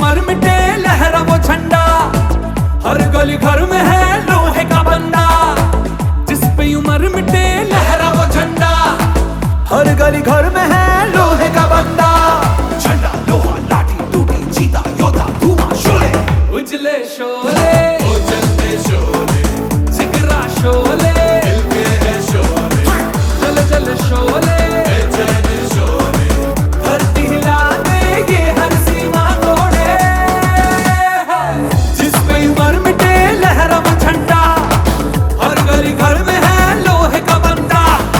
उम्र मिटे लहरा वो झंडा, हर गली घर में है लोहे का बंदा। जिस पे उम्र मिटे लहरा वो झंडा, हर गली घर में है लोहे का बंदा। झंडा लोहा लाठी टूटी चीता योद्धा धुआं शोले, उजले शोले उजलते शोले, जिगरा शोले दिल के है शोले, जल जल शोले बेचैन शोले, धरती हिला दे ये हर सीमा तोड़े। जिस पे उम्र मिटे लहरा वो झंडा, हर गली घर में है लोहे का बंदा।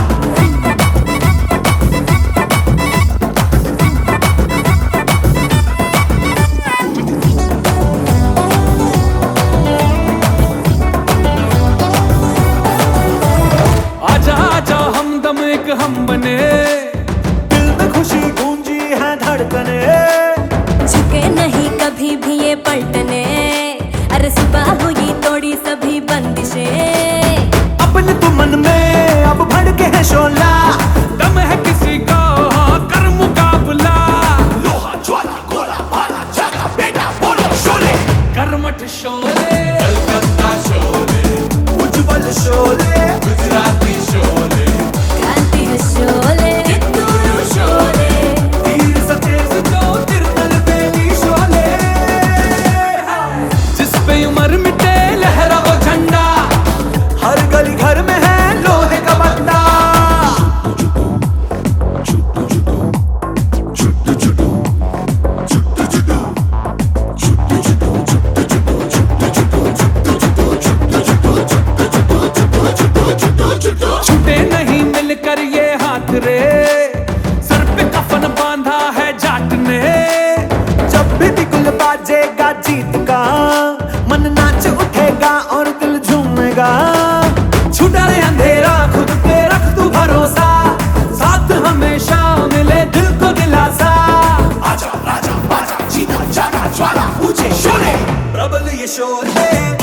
एक हम बने, दिल में खुशी गूंजी है धड़कने, झुके नहीं कभी भी ये पलटने। अरे सुबह हुई तोड़ी सभी बंदिशें, अपने तो मन में अब भड़के है शोला। दम है किसी का कर मुकाबला, लोहा ज्वाला गोला भाला जागा बेटा बोलो शोले। कर्मठ शोले कलकत्ता शोले, उज्जवल शोले गुजराती शोले, शोले कित्तूरू शोले, तीर सतेज जो तिरतल बेली शोले। जिस पे उम्र मिटे लहरा वो झंडा, हर गली घर में है लोहे का बंदा। छूटे नहीं मिलकर ये हाथ रे, सर पे कफन बांधा है जाट ने। जब भी बिगुल बाजेगा जीत का, मन नाच उठेगा और दिल झूमेगा। छुटा रे अंधेरा खुद पे रख तू भरोसा, साथ हमेशा मिले दिल को दिलासा। आजा राजा बाजा जीता जागा ज्वाला ऊंचे शोले, प्रबल ये शोले।